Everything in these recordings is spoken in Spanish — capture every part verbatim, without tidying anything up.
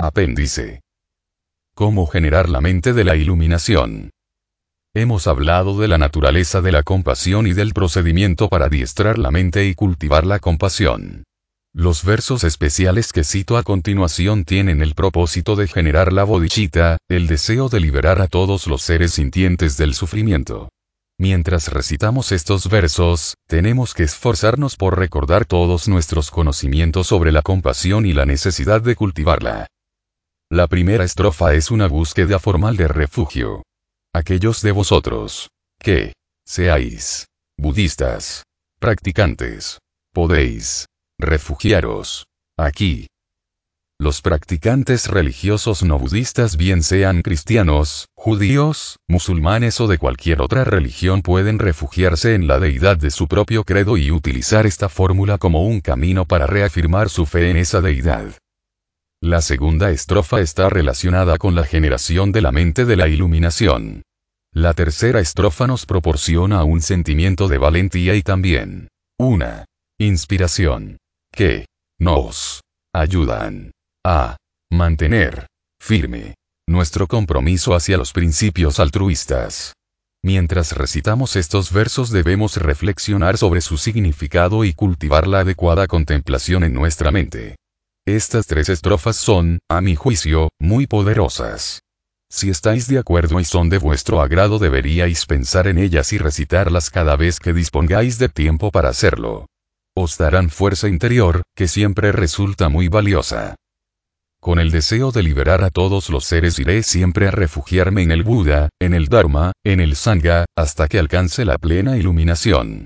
Apéndice. ¿Cómo generar la mente de la iluminación? Hemos hablado de la naturaleza de la compasión y del procedimiento para adiestrar la mente y cultivar la compasión. Los versos especiales que cito a continuación tienen el propósito de generar la bodhicitta, el deseo de liberar a todos los seres sintientes del sufrimiento. Mientras recitamos estos versos, tenemos que esforzarnos por recordar todos nuestros conocimientos sobre la compasión y la necesidad de cultivarla. La primera estrofa es una búsqueda formal de refugio. Aquellos de vosotros que seáis budistas, practicantes, podéis refugiaros aquí. Los practicantes religiosos no budistas, bien sean cristianos, judíos, musulmanes o de cualquier otra religión, pueden refugiarse en la deidad de su propio credo y utilizar esta fórmula como un camino para reafirmar su fe en esa deidad. La segunda estrofa está relacionada con la generación de la mente de la iluminación. La tercera estrofa nos proporciona un sentimiento de valentía y también una inspiración que nos ayudan a mantener firme nuestro compromiso hacia los principios altruistas. Mientras recitamos estos versos debemos reflexionar sobre su significado y cultivar la adecuada contemplación en nuestra mente. Estas tres estrofas son, a mi juicio, muy poderosas. Si estáis de acuerdo y son de vuestro agrado, deberíais pensar en ellas y recitarlas cada vez que dispongáis de tiempo para hacerlo. Os darán fuerza interior, que siempre resulta muy valiosa. Con el deseo de liberar a todos los seres iré siempre a refugiarme en el Buda, en el Dharma, en el Sangha, hasta que alcance la plena iluminación.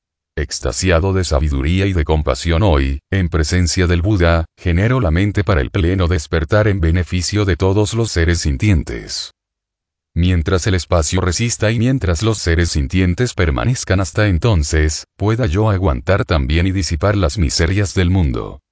Extasiado de sabiduría y de compasión hoy, en presencia del Buda, genero la mente para el pleno despertar en beneficio de todos los seres sintientes. Mientras el espacio resista y mientras los seres sintientes permanezcan hasta entonces, pueda yo aguantar también y disipar las miserias del mundo.